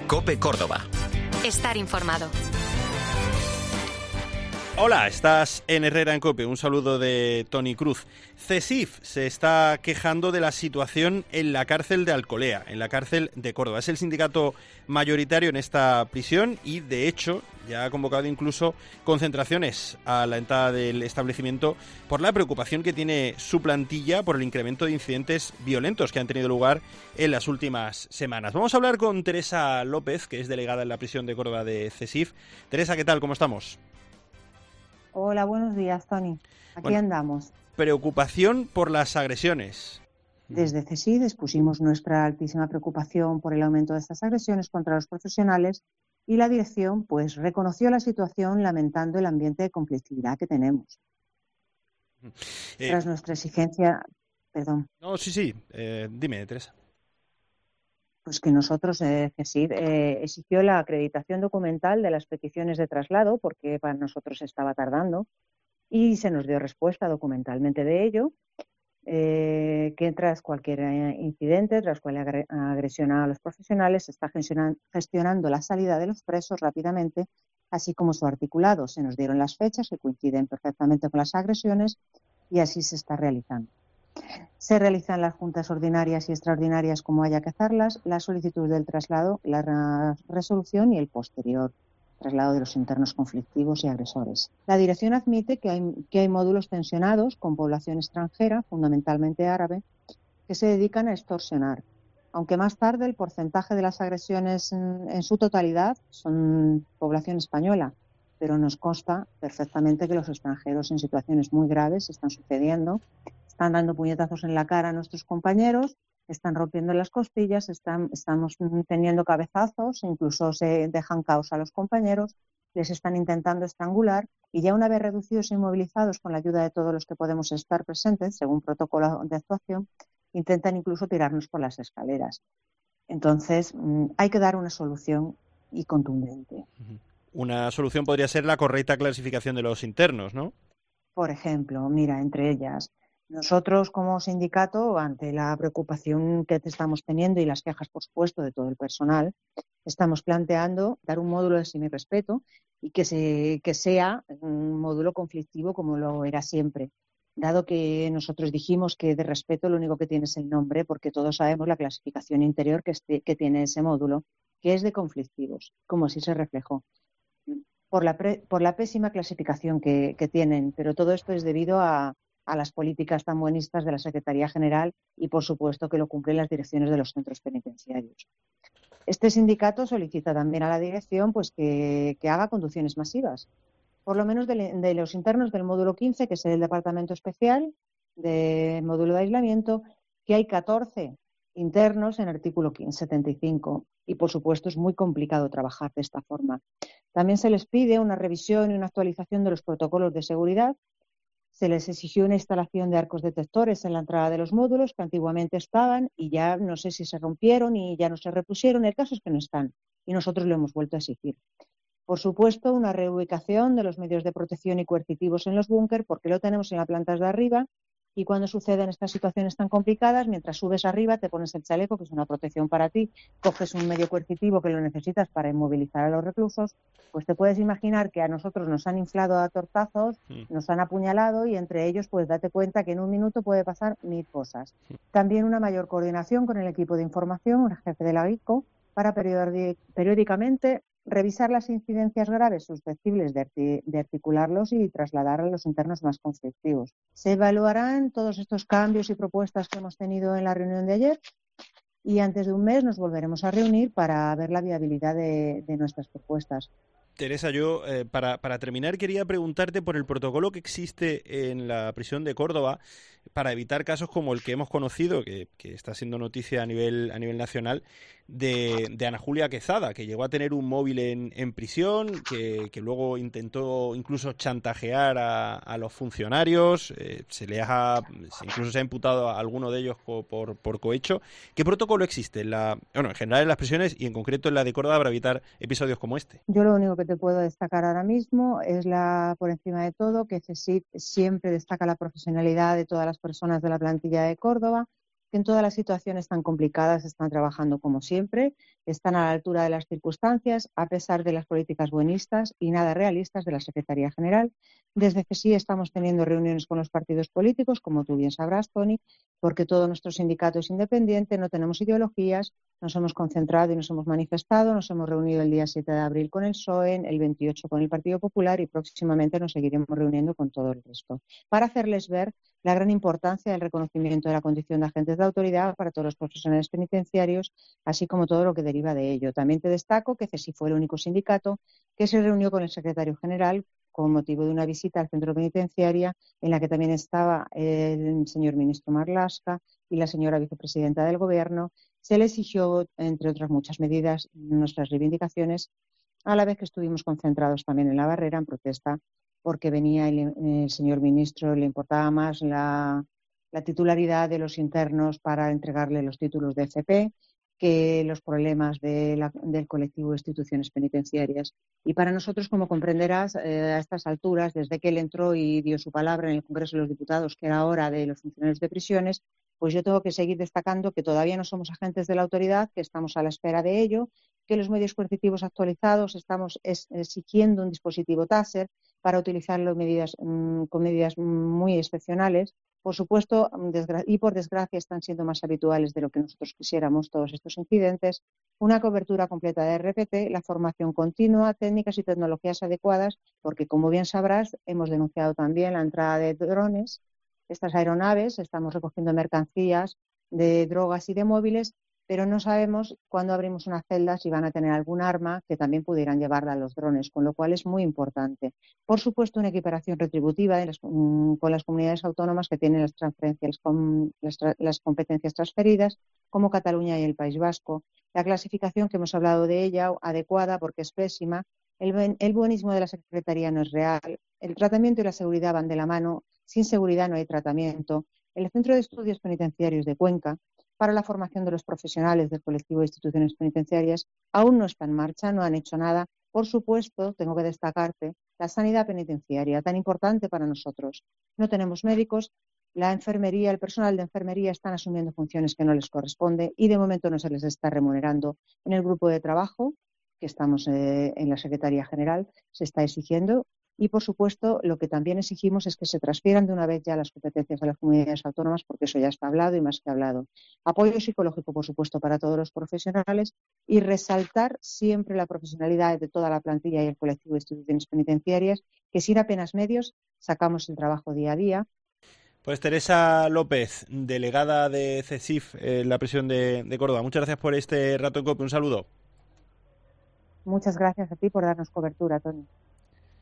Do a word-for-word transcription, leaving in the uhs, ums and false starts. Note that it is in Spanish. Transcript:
COPE Córdoba. Estar informado. Hola, estás en Herrera en COPE. Un saludo de Toni Cruz. CESIF se está quejando de la situación en la cárcel de Alcolea, en la cárcel de Córdoba. Es el sindicato mayoritario en esta prisión y, de hecho, ya ha convocado incluso concentraciones a la entrada del establecimiento por la preocupación que tiene su plantilla por el incremento de incidentes violentos que han tenido lugar en las últimas semanas. Vamos a hablar con Teresa López, que es delegada en la prisión de Córdoba de CESIF. Teresa, ¿qué tal? ¿Cómo estamos? Hola, buenos días, Toni. Aquí bueno, andamos. Preocupación por las agresiones. Desde CESIF expusimos nuestra altísima preocupación por el aumento de estas agresiones contra los profesionales y la dirección pues reconoció la situación lamentando el ambiente de conflictividad que tenemos. Eh, Tras nuestra exigencia... Perdón. No, sí, sí. Eh, dime, Teresa. Pues que nosotros, eh, CESIF, eh, exigió la acreditación documental de las peticiones de traslado, porque para nosotros estaba tardando, y se nos dio respuesta documentalmente de ello, eh, que tras cualquier incidente, tras cualquier agresión a los profesionales, se está gestionando la salida de los presos rápidamente, así como su articulado. Se nos dieron las fechas que coinciden perfectamente con las agresiones y así se está realizando. Se realizan las juntas ordinarias y extraordinarias como haya que hacerlas, la solicitud del traslado, la resolución y el posterior traslado de los internos conflictivos y agresores. La dirección admite que hay, que hay módulos tensionados con población extranjera, fundamentalmente árabe, que se dedican a extorsionar, aunque más tarde el porcentaje de las agresiones en, en su totalidad son población española, pero nos consta perfectamente que los extranjeros en situaciones muy graves están sucediendo. Están dando puñetazos en la cara a nuestros compañeros, están rompiendo las costillas, están, estamos teniendo cabezazos, incluso se dejan caos a los compañeros, les están intentando estrangular y ya una vez reducidos e inmovilizados con la ayuda de todos los que podemos estar presentes, según protocolo de actuación, intentan incluso tirarnos por las escaleras. Entonces, hay que dar una solución y contundente. Una solución podría ser la correcta clasificación de los internos, ¿no? Por ejemplo, mira, entre ellas... Nosotros, como sindicato, ante la preocupación que estamos teniendo y las quejas, por supuesto, de todo el personal, estamos planteando dar un módulo de semirrespeto y que, se, que sea un módulo conflictivo como lo era siempre, dado que nosotros dijimos que de respeto lo único que tiene es el nombre, porque todos sabemos la clasificación interior que, este, que tiene ese módulo, que es de conflictivos, como así se reflejó. Por la, pre, por la pésima clasificación que, que tienen, pero todo esto es debido a a las políticas tan buenistas de la Secretaría General y, por supuesto, que lo cumplen las direcciones de los centros penitenciarios. Este sindicato solicita también a la dirección pues, que, que haga conducciones masivas, por lo menos de, de los internos del módulo quince, que es el departamento especial de módulo de aislamiento, que hay catorce internos en artículo setenta y cinco y, por supuesto, es muy complicado trabajar de esta forma. También se les pide una revisión y una actualización de los protocolos de seguridad. Se les exigió una instalación de arcos detectores en la entrada de los módulos que antiguamente estaban y ya no sé si se rompieron y ya no se repusieron. El caso es que no están y nosotros lo hemos vuelto a exigir. Por supuesto, una reubicación de los medios de protección y coercitivos en los búnker porque lo tenemos en las plantas de arriba y cuando suceden estas situaciones tan complicadas, mientras subes arriba te pones el chaleco, que es una protección para ti, coges un medio coercitivo que lo necesitas para inmovilizar a los reclusos, pues te puedes imaginar que a nosotros nos han inflado a tortazos, sí. Nos han apuñalado y entre ellos pues date cuenta que en un minuto puede pasar mil cosas. Sí. También una mayor coordinación con el equipo de información, el jefe de la I C O, para periódicamente revisar las incidencias graves susceptibles de, arti de articularlos y trasladar a los internos más conflictivos. Se evaluarán todos estos cambios y propuestas que hemos tenido en la reunión de ayer y antes de un mes nos volveremos a reunir para ver la viabilidad de, de nuestras propuestas. Teresa, yo eh, para, para terminar quería preguntarte por el protocolo que existe en la prisión de Córdoba para evitar casos como el que hemos conocido, que, que está siendo noticia a nivel, a nivel nacional, de, de Ana Julia Quezada, que llegó a tener un móvil en, en prisión, que, que luego intentó incluso chantajear a, a los funcionarios, eh, se le ha, incluso se ha imputado a alguno de ellos por, por, por cohecho. ¿Qué protocolo existe en la, bueno, en general en las prisiones y en concreto en la de Córdoba para evitar episodios como este? Yo lo único que te puedo destacar ahora mismo es la, por encima de todo, que CESIF siempre destaca la profesionalidad de todas las personas de la plantilla de Córdoba, que en todas las situaciones tan complicadas están trabajando como siempre, están a la altura de las circunstancias, a pesar de las políticas buenistas y nada realistas de la Secretaría General. Desde C S I estamos teniendo reuniones con los partidos políticos, como tú bien sabrás, Toni, porque todo nuestro sindicato es independiente, no tenemos ideologías, nos hemos concentrado y nos hemos manifestado, nos hemos reunido el día siete de abril con el P S O E, el veintiocho con el Partido Popular y próximamente nos seguiremos reuniendo con todo el resto, para hacerles ver la gran importancia del reconocimiento de la condición de agentes de autoridad para todos los profesionales penitenciarios, así como todo lo que deriva de ello. También te destaco que C S I fue el único sindicato que se reunió con el secretario general con motivo de una visita al centro penitenciario en la que también estaba el señor ministro Marlaska y la señora vicepresidenta del Gobierno. Se le exigió, entre otras muchas medidas, nuestras reivindicaciones, a la vez que estuvimos concentrados también en la barrera en protesta porque venía el, el señor ministro, le importaba más la, la titularidad de los internos para entregarle los títulos de F P que los problemas de la, del colectivo de instituciones penitenciarias. Y para nosotros, como comprenderás, eh, a estas alturas, desde que él entró y dio su palabra en el Congreso de los Diputados, que era hora de los funcionarios de prisiones, pues yo tengo que seguir destacando que todavía no somos agentes de la autoridad, que estamos a la espera de ello, que los medios coercitivos actualizados estamos exigiendo un dispositivo Taser para utilizarlo medidas, mmm, con medidas muy excepcionales. Por supuesto, y por desgracia están siendo más habituales de lo que nosotros quisiéramos todos estos incidentes, una cobertura completa de R P T, la formación continua, técnicas y tecnologías adecuadas, porque como bien sabrás, hemos denunciado también la entrada de drones, estas aeronaves, estamos recogiendo mercancías de drogas y de móviles, pero no sabemos cuándo abrimos una celda si van a tener algún arma que también pudieran llevarla a los drones, con lo cual es muy importante. Por supuesto, una equiparación retributiva de las, con las comunidades autónomas que tienen las transferencias, con las, las competencias transferidas, como Cataluña y el País Vasco. La clasificación, que hemos hablado de ella, adecuada porque es pésima. El, el buenismo de la Secretaría no es real. El tratamiento y la seguridad van de la mano. Sin seguridad no hay tratamiento. El Centro de Estudios Penitenciarios de Cuenca, para la formación de los profesionales del colectivo de instituciones penitenciarias, aún no está en marcha, no han hecho nada. Por supuesto, tengo que destacarte la sanidad penitenciaria, tan importante para nosotros. No tenemos médicos, la enfermería, el personal de enfermería están asumiendo funciones que no les corresponde y de momento no se les está remunerando. En el grupo de trabajo, que estamos eh, en la Secretaría General, se está exigiendo. Y, por supuesto, lo que también exigimos es que se transfieran de una vez ya las competencias a las comunidades autónomas, porque eso ya está hablado y más que hablado. Apoyo psicológico, por supuesto, para todos los profesionales y resaltar siempre la profesionalidad de toda la plantilla y el colectivo de instituciones penitenciarias, que sin apenas medios sacamos el trabajo día a día. Pues Teresa López, delegada de C E S I F en la prisión de, de Córdoba. Muchas gracias por este rato en COPE. Un saludo. Muchas gracias a ti por darnos cobertura, Toni.